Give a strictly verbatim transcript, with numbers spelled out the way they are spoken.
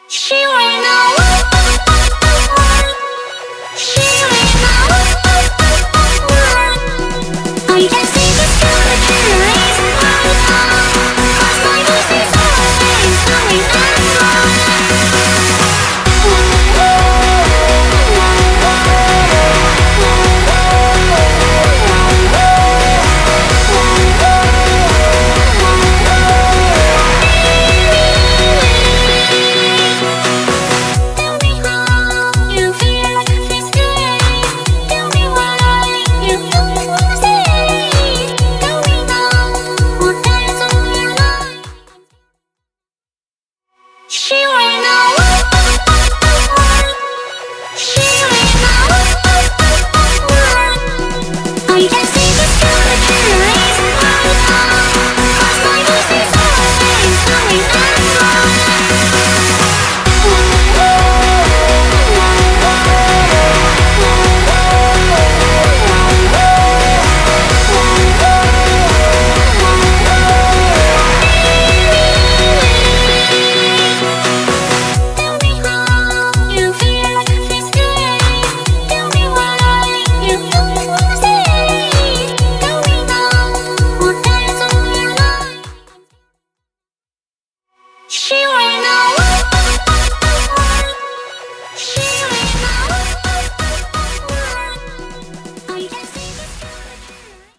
She ran away. She ran away. I can see the sun, I can't erase my heart. Cause my voice is always coming She ran away. She ran away. I can see the sun, I can't erase my heart. Cause my voice is always coming She ran